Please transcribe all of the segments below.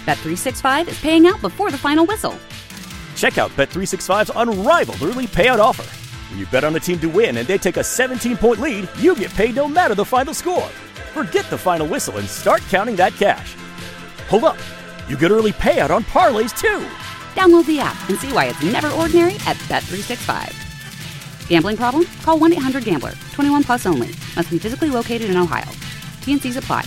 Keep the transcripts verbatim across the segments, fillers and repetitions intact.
Bet three sixty-five is paying out before the final whistle. Check out Bet three sixty-five's unrivaled early payout offer. When you bet on a team to win and they take a seventeen-point lead, you get paid no matter the final score. Forget the final whistle and start counting that cash. Hold up. You get early payout on parlays, too. Download the app and see why it's never ordinary at Bet three sixty-five. Gambling problem? Call one eight hundred gambler. twenty-one plus only. Must be physically located in Ohio. T N Cs apply.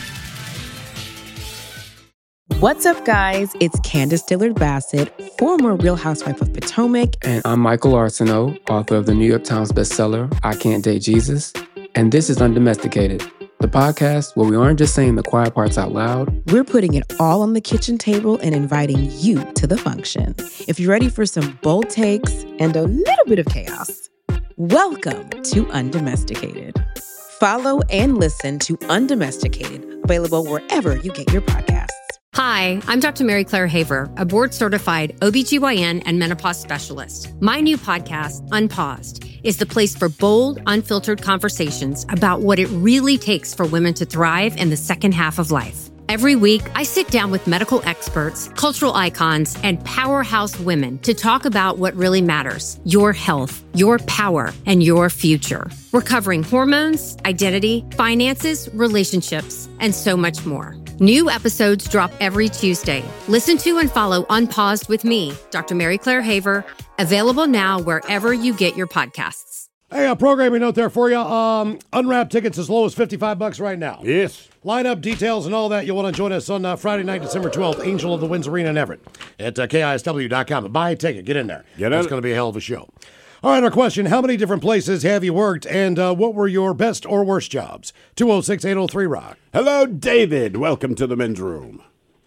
What's up, guys? It's Candace Dillard-Bassett, former Real Housewife of Potomac. And I'm Michael Arsenault, author of the New York Times bestseller, I Can't Date Jesus. And this is Undomesticated, the podcast where we aren't just saying the quiet parts out loud. We're putting it all on the kitchen table and inviting you to the function. If you're ready for some bold takes and a little bit of chaos, welcome to Undomesticated. Follow and listen to Undomesticated, available wherever you get your podcasts. Hi, I'm Doctor Mary Claire Haver, a board-certified O B G Y N and menopause specialist. My new podcast, Unpaused, is the place for bold, unfiltered conversations about what it really takes for women to thrive in the second half of life. Every week, I sit down with medical experts, cultural icons, and powerhouse women to talk about what really matters: your health, your power, and your future. We're covering hormones, identity, finances, relationships, and so much more. New episodes drop every Tuesday. Listen to and follow Unpaused with me, Doctor Mary Claire Haver, available now wherever you get your podcasts. Hey, a programming note there for you. Um, unwrapped tickets as low as fifty-five bucks right now. Yes. Lineup details and all that. You'll want to join us on uh, Friday night, December twelfth, Angel of the Winds Arena in Everett at uh, K I S W dot com. Buy a ticket. Get in there. Get in. It's going to be a hell of a show. All right, our question: how many different places have you worked, and uh, what were your best or worst jobs? two oh six, eight oh three, rock. Hello, David. Welcome to the men's room.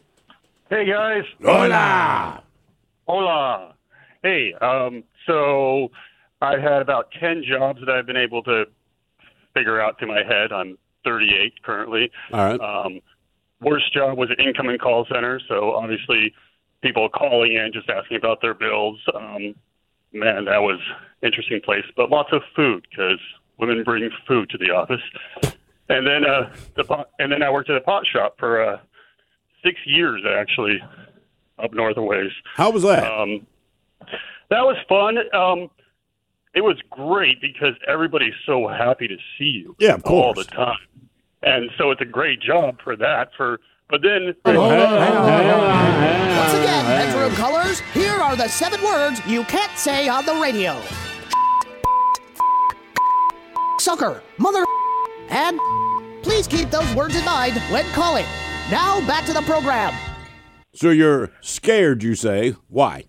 Hey, guys. Hola. Hola. Hey, um, so I've had about ten jobs that I've been able to figure out through my head. I'm thirty-eight currently. All right. Um, worst job was an incoming call center, so obviously people calling in just asking about their bills. Um, man, that was an interesting place, but lots of food because women bring food to the office. And then uh, the pot, and then I worked at a pot shop for uh, six years, actually, up north a ways. How was that? Um, that was fun. Um, it was great because everybody's so happy to see you. Yeah, of course. All the time. And so it's a great job for that. For But then... Hold on, hang on, hang on, hang on, hang on. Once again, bedroom colors, here are the seven words you can't say on the radio. Sucker, mother, and please keep those words in mind when calling. Now, back to the program. So you're scared, you say. Why?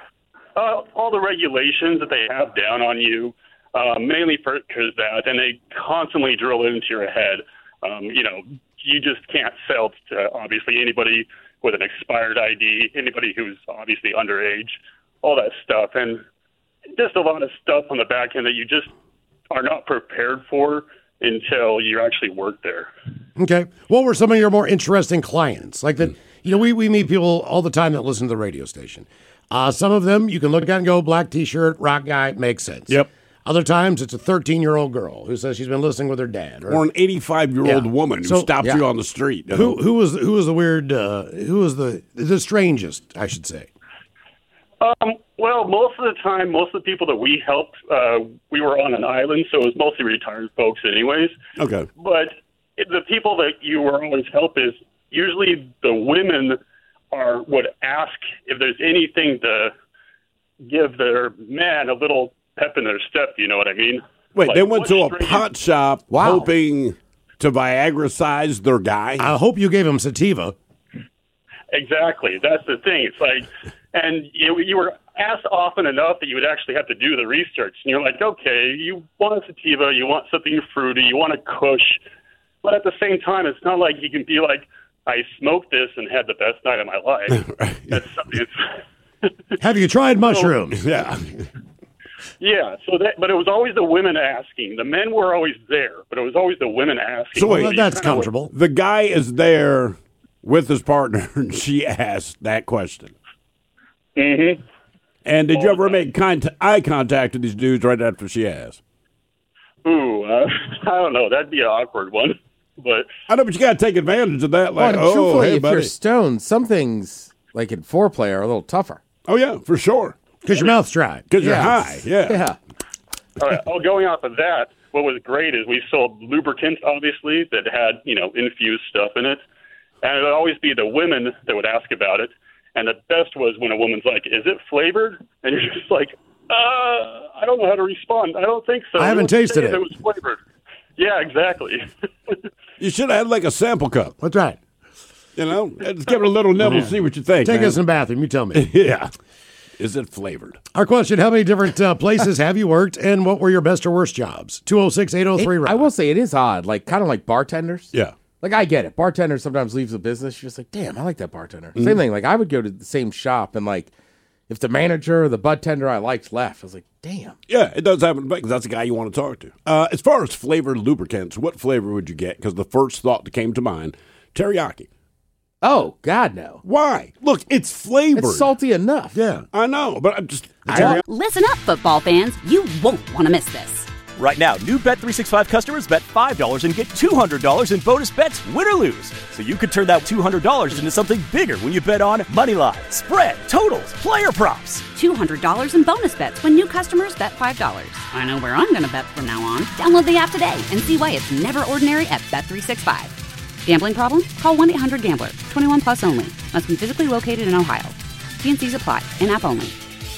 Uh, all the regulations that they have down on you, uh, mainly for because that, and they constantly drill it into your head. Um, you know, you just can't sell to, obviously, anybody with an expired I D, anybody who's obviously underage, all that stuff. And just a lot of stuff on the back end that you just are not prepared for until you actually work there. Okay. What were some of your more interesting clients? Like that, you know, we, we meet people all the time that listen to the radio station. Uh, some of them you can look at and go, black T-shirt, rock guy, makes sense. Yep. Other times it's a thirteen-year-old girl who says she's been listening with her dad. Or, or an eighty-five-year-old yeah. woman who so, stops yeah. you on the street. You know? Who who was who was the weird? Uh, who was the the strangest? I should say. Um, well, most of the time, most of the people that we helped, uh, we were on an island, so it was mostly retired folks, anyways. Okay. But the people that you were always help is usually the women are would ask if there's anything to give their man a little pep in their step, you know what I mean? Wait, like, they went to a strange- pot shop Wow. hoping to Viagra-size their guy? I hope you gave him sativa. Exactly. That's the thing. It's like, and you, you were asked often enough that you would actually have to do the research. And you're like, okay, you want a sativa, you want something fruity, you want a kush. But at the same time, it's not like you can be like, I smoked this and had the best night of my life. Right. That's something. It's Have you tried mushrooms? Yeah. Yeah, so that, but it was always the women asking. The men were always there, but it was always the women asking. So wait, Well, that's comfortable. The guy is there with his partner, and she asked that question. Mm-hmm. And did you ever make con- eye contact with these dudes right after she asked? Ooh, uh, I don't know. That'd be an awkward one. But I know, but you got to take advantage of that. Like, well, oh, truthfully, hey, if buddy. you're stoned, some things like in foreplay are a little tougher. Oh yeah, for sure. Because your mouth's dry. Because you're Yes. high. Yeah. Yeah. all right, oh, going off of that, what was great is we sold lubricants, obviously, that had, you know, infused stuff in it. And it would always be the women that would ask about it. And the best was when a woman's like, is it flavored? And you're just like, uh, I don't know how to respond. I don't think so. I haven't Let's tasted say it. It was flavored. Yeah, exactly. You should have had like a sample cup. That's right. You know, just give it a little nibble, see what you think. Take man. us in the bathroom. You tell me. Yeah. Is it flavored? Our question, how many different uh, places have you worked and what were your best or worst jobs? two oh six, eight oh three, It- I will say it is odd, like kind of like bartenders. Yeah. Like I get it. Bartender sometimes leaves the business. You're just like, damn, I like that bartender. Mm-hmm. Same thing. Like I would go to the same shop and like, if the manager or the bartender I liked left, I was like, damn. Yeah, it does happen because that's the guy you want to talk to. Uh, as far as flavored lubricants, what flavor would you get? Because the first thought that came to mind, teriyaki. Oh God, no. Why? Look, it's flavored. It's salty enough. Yeah, I know, but I'm just. Listen up, football fans. You won't want to miss this. Right now, new Bet three sixty-five customers bet five dollars and get two hundred dollars in bonus bets, win or lose. So you could turn that two hundred dollars into something bigger when you bet on money line, spread, totals, player props. two hundred dollars in bonus bets when new customers bet five dollars. I know where I'm going to bet from now on. Download the app today and see why it's never ordinary at Bet three sixty-five. Gambling problem? Call one eight hundred gambler. twenty-one plus only. Must be physically located in Ohio. T N Cs apply. In-app only.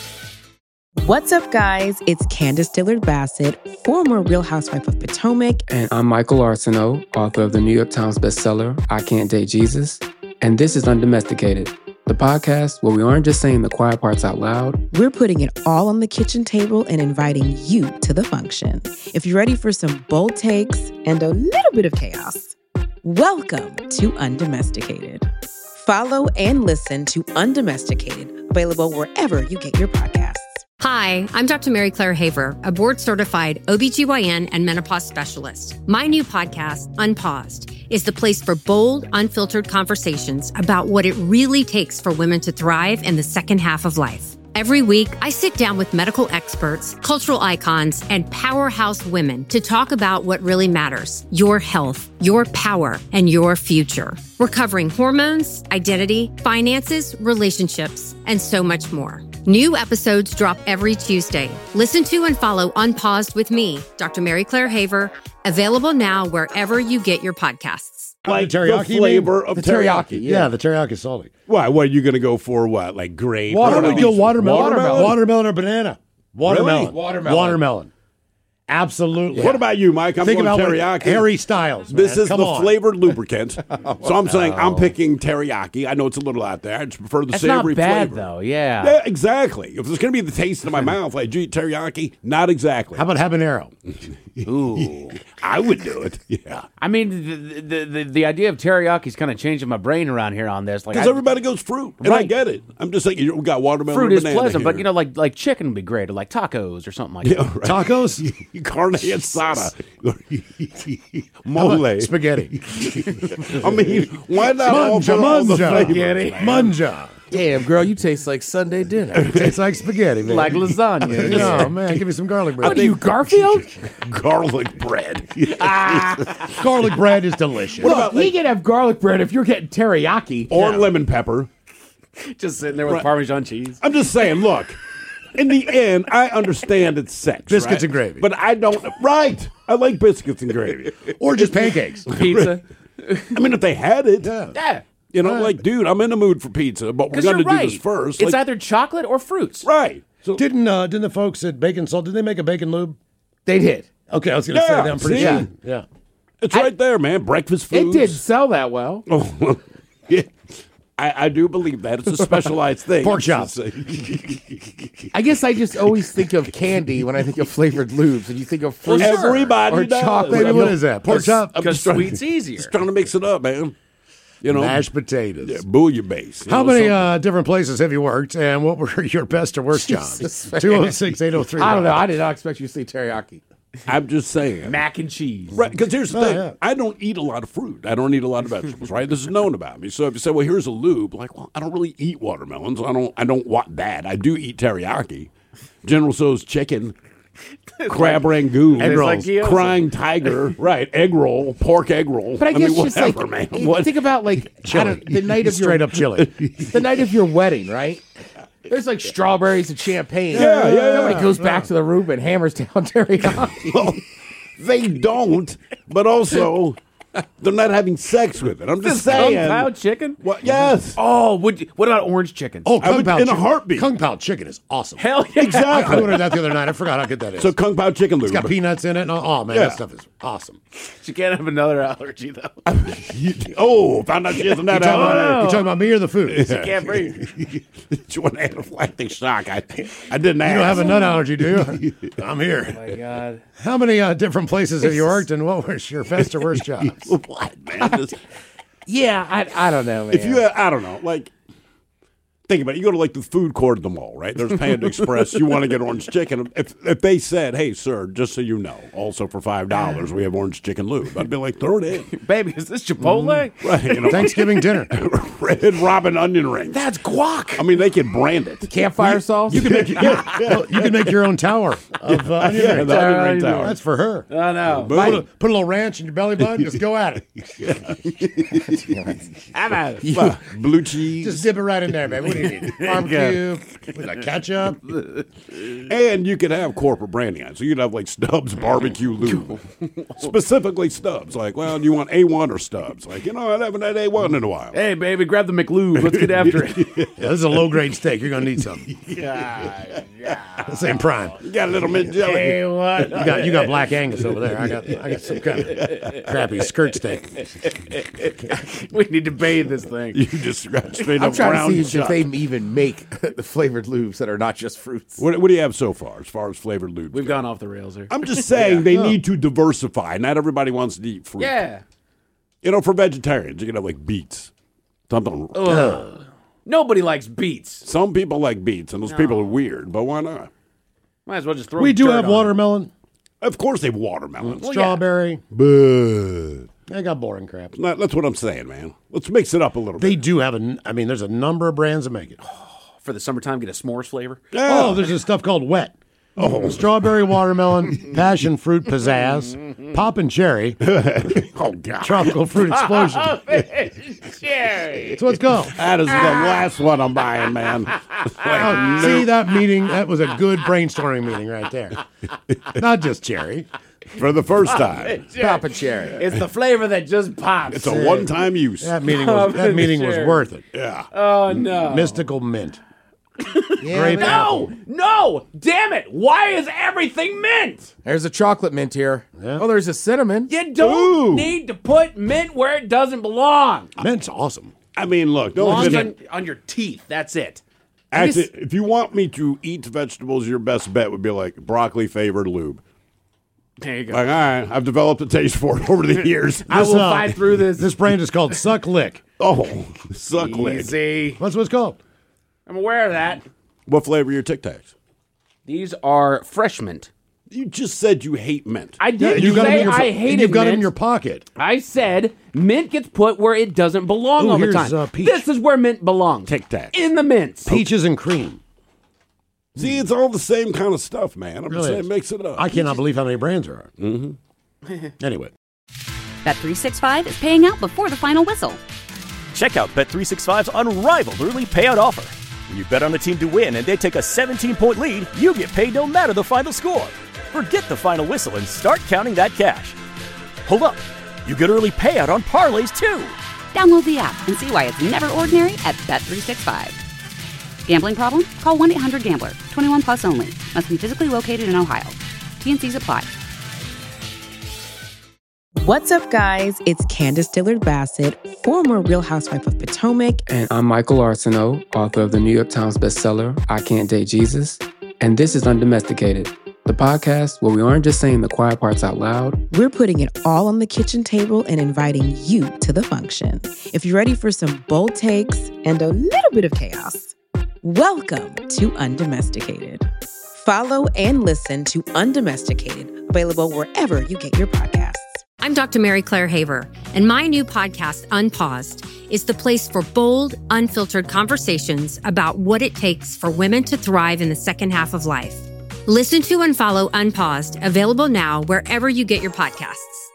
What's up, guys? It's Candace Dillard Bassett, former Real Housewife of Potomac. And I'm Michael Arsenault, author of the New York Times bestseller, I Can't Date Jesus. And this is Undomesticated, the podcast where we aren't just saying the quiet parts out loud. We're putting it all on the kitchen table and inviting you to the function. If you're ready for some bold takes and a little bit of chaos, welcome to Undomesticated. Follow and listen to Undomesticated, available wherever you get your podcasts. Hi, I'm Doctor Mary Claire Haver, a board-certified O B G Y N and menopause specialist. My new podcast, Unpaused, is the place for bold, unfiltered conversations about what it really takes for women to thrive in the second half of life. Every week, I sit down with medical experts, cultural icons, and powerhouse women to talk about what really matters: your health, your power, and your future. We're covering hormones, identity, finances, relationships, and so much more. New episodes drop every Tuesday. Listen to and follow Unpaused with me, Doctor Mary Claire Haver, available now wherever you get your podcasts. Like the teriyaki, the flavor of the teriyaki. Yeah. the teriyaki salty. Why? What are you going to go for? What? Like grape? Water, What are go these? watermelon. Watermelon? Watermelon or banana. Watermelon. Really? Watermelon. Watermelon. Absolutely. What about you, Mike? I'm Think going about what- teriyaki. Harry Styles. This man. is Come the on. flavored lubricant. So I'm saying I'm picking teriyaki. I know it's a little out there. I just prefer the That's not savory bad, flavor. though. Yeah. Yeah, exactly. If there's going to be the taste in my mouth, like, do you eat teriyaki? Not exactly. How about habanero? Ooh. I would do it. Yeah. I mean, the the, the, the idea of teriyaki is kind of changing my brain around here on this. Like, Because I- everybody goes fruit, and I Right. get it. I'm just saying, you- we got watermelon fruit and is banana pleasant, but here. you know, like like chicken would be great, or like tacos or something like Yeah, that. right. Tacos? Carne asada. How about Mole. spaghetti. I mean, why not all Manja, put all the manja. flavor? Manja. Damn, girl, you taste like Sunday dinner. Tastes like spaghetti, man. Like lasagna. Oh, man, give me some garlic bread. What are you, Garfield? Garlic bread. Garlic bread is delicious. Look, we can have garlic bread if you're getting teriyaki. Or lemon pepper. Just sitting there with Right. Parmesan cheese. I'm just saying, look, in the end, I understand it's sex. Biscuits right? and gravy. But I don't, right. I like biscuits and gravy. Or just pancakes. Pizza. I mean, if they had it, Yeah. you know, like, dude, I'm in the mood for pizza, but we're Because going to you're do right. this first. It's Like, either chocolate or fruits. right. So, Didn't uh, didn't the folks at Bacon Salt, did they make a bacon lube? They did. Okay, I was going to Yeah, say that. I'm pretty see? sure. Yeah. it's right there, man. Breakfast It foods. did sell that well. Oh, yeah. I, I do believe that. It's a specialized thing. Pork chops. I guess I just always think of candy when I think of flavored lubes, and you think of fruit Everybody or does. chocolate. Baby, what is that? Pork chop? I'm Because just trying- sweet's easier. Just trying to mix it up, man. You know, Mashed potatoes. yeah, bouillabaisse. you How know, many something. uh, different places have you worked, and what were your best or worst Jesus, jobs? two oh six, eight oh three. I don't know. I did not expect you to say teriyaki. I'm just saying. Mac and cheese. Right, because here's the Oh, thing. yeah. I don't eat a lot of fruit. I don't eat a lot of vegetables, right? This is known about me. So if you say, well, here's a lube, like, well, I don't really eat watermelons. I don't I don't want that. I do eat teriyaki. General Tso's chicken. crab rangoon, egg rolls, like crying tiger, right? Egg roll, pork egg roll. But I guess mean, just whatever, like man. What? think about like I don't- the night of straight your up chili. the night of your wedding, right? There's like strawberries and champagne. Yeah, yeah, yeah. Nobody goes back to the room and hammers down teriyaki. Well, they don't, but also they're not having sex with it. I'm just Kung saying. Pao chicken? What? Yes. Oh, would, what about orange chicken? Oh, I Kung would- Pao in a chicken. heartbeat. Kung Pao chicken is awesome. Hell yeah. I Exactly. ordered that the other night. I forgot how good that is. So Kung Pao chicken it's lube. got peanuts in it. And all. Oh man, Yeah. that stuff is awesome. She can't have another allergy, though. Oh, found out she has a You nut talking, about, allergy. you talking about me or the food? She can't breathe. She went anaphylactic shock. I, I didn't ask. You don't have a nut allergy, do you? I'm here. Oh, my God. How many uh, different places have you worked, and what was your best or worst jobs? What, man? Just- Yeah, I, I don't know, man. if you, I don't know, like, think about it. You go to like the food court at the mall, right? There's Panda Express. You want to get orange chicken. If if they said, "Hey, sir, just so you know, also for five dollars, we have orange chicken lube," I'd be like, "Throw it in." Baby, is this Chipotle? Right, you know, Thanksgiving dinner. Red Robin onion rings. That's guac. I mean, they could brand it. Campfire sauce. You can make yeah, well, you can make your own tower of uh, onion Yeah, rings. the onion ring tower. That's for her. I know. Put a, put a little ranch in your belly button. Just go at it. I'm out. Well, blue cheese. Just dip it right in there, man. What do you need? Barbecue, with like ketchup. And you could have corporate branding on it. So you'd have like Stubbs barbecue lube. Specifically Stubbs. Like, well, do you want A one or Stubbs? Like, you know, I haven't had A one in a while. Hey, baby, grab the McLube. Let's get after it. Yeah, this is a low grade steak. You're gonna need something. yeah, yeah. This ain't prime. You got a little mint jelly. Hey, what? You got you got black Angus over there. I got I got some kind of crappy skirt steak. We need to bathe this thing. You just got straight I'm up trying brown to see if chuck. they even make the flavored lubes that are not just fruits. What, what do you have so far as far as flavored lube? We've gone off the rails here. I'm just saying they need to diversify. Not everybody wants to eat fruit. Yeah. You know, for vegetarians, you can have like beets. Something. Ugh. Nobody likes beets. Some people like beets, and those people are weird, but why not? Might as well just throw We do dirt have on it. watermelon, Of course they have watermelons. strawberry. But They got boring crap. not, that's what I'm saying, man. Let's mix it up a little They bit. do have a. I mean, there's a number of brands that make it. For the summertime, get a s'mores flavor. Oh, there's this stuff called wet. Oh, strawberry, watermelon, passion fruit, pizzazz, pop and cherry, Oh, God. tropical fruit explosion. Cherry. That's what it's called. That is the last one I'm buying, man. Oh, see that meeting? That was a good brainstorming meeting right there. Not just cherry. For the first time. Papa cherry. It's the flavor that just pops. It's a one-time use. That meeting was that meeting was Cherry. worth it. Yeah. Oh, no. Mystical mint. Yeah, Grape man. apple. No, no, damn it. Why is everything mint? There's a chocolate mint here. Yeah. Oh, there's a cinnamon. You don't Ooh. need to put mint where it doesn't belong. Mint's awesome. I mean, look. Don't Belongs listen- on, on your teeth. That's it. Actually, if you want me to eat vegetables, your best bet would be like broccoli flavored lube. There you go. Like, all right, I've developed a taste for it over the years. I will This, uh, fight through this. This brand is called Suck Lick. Oh, suck lid. Easy. That's what it's called. I'm aware of that. What flavor are your Tic Tacs? These are fresh mint. You just said you hate mint. I didn't You got them say in your, I and hated you've got mint. it in your pocket. I said mint gets put where it doesn't belong Ooh, all the here's, time. uh, peach. This is where mint belongs. Tic Tacs. In the mints. Peaches and cream. See, it's all the same kind of stuff, man. I'm just Really saying, is. mix it up. I cannot believe how many brands there are. Mm-hmm. Anyway. Bet three sixty-five is paying out before the final whistle. Check out Bet three sixty-five's unrivaled early payout offer. When you bet on a team to win and they take a seventeen-point lead, you get paid no matter the final score. Forget the final whistle and start counting that cash. Hold up. You get early payout on parlays, too. Download the app and see why it's never ordinary at Bet three sixty-five. Gambling problem? Call one eight hundred gambler. twenty-one plus only. Must be physically located in Ohio. T N Cs apply. What's up, guys? It's Candace Dillard Bassett, former Real Housewife of Potomac. And I'm Michael Arsenault, author of the New York Times bestseller, I Can't Date Jesus. And this is Undomesticated, the podcast where we aren't just saying the quiet parts out loud. We're putting it all on the kitchen table and inviting you to the function. If you're ready for some bold takes and a little bit of chaos, welcome to Undomesticated. Follow and listen to Undomesticated, available wherever you get your podcasts. I'm Doctor Mary Claire Haver, and my new podcast, Unpaused, is the place for bold, unfiltered conversations about what it takes for women to thrive in the second half of life. Listen to and follow Unpaused, available now wherever you get your podcasts.